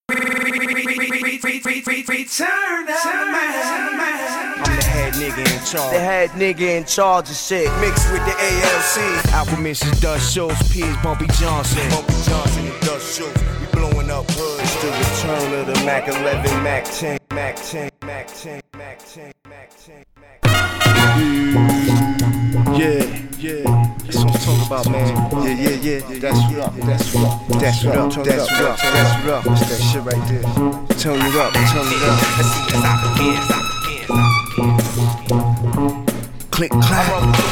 the head nigga in charge. The head nigga in charge of shit. Mixed with the ALC. Alchemist is Dust Shows. P is Bumpy Johnson. Bumpy Johnson and Dust Shows. We blowing up woods. It's the return of the Mac 11, Mac 10, Mac 10, Mac 10, Mac 10, Mac 10, Mac 10. Yeah. That's what I'm talking about, man. Yeah. That's rough. That's rough. That's that shit right there. Turn it up. Click, clap.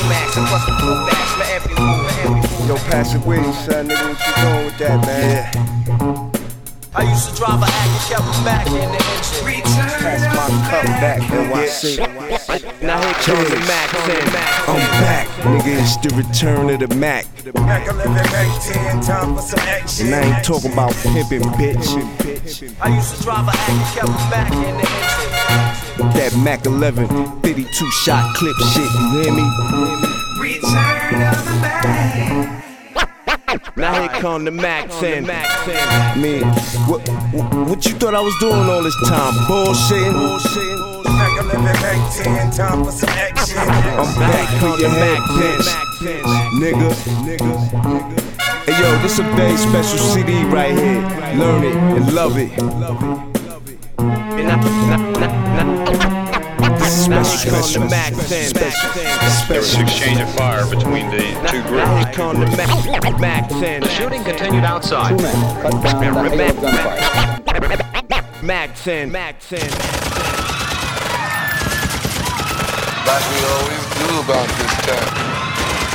Yo, pass it with you, son. Nigga, what you doing with that, man? Yeah. I used to drive a Acura, kept it back in the engine. Pass my cup back, NYC. Now here comes the Mac 10. I'm back, nigga, it's the return of the Mac. Mac 11, Mac 10, time for some action. And I ain't talking about pimping, bitch. I used to drive a Acura, kept it back in the engine. That Mac 11, 52 shot clip shit, you hear me? Return of the Mac. Now here come the Mac 10. Man, what you thought I was doing all this time? Bullshitting? Mac 11, Mac 10, time for some action. I'm back for your Mac 10, nigga. Hey yo, this a very special CD right here. Learn it and love it. Special Mac 10. There was an exchange of fire between the two groups. Mac 10. The shooting continued outside. Mac 10. Like we always do about this time.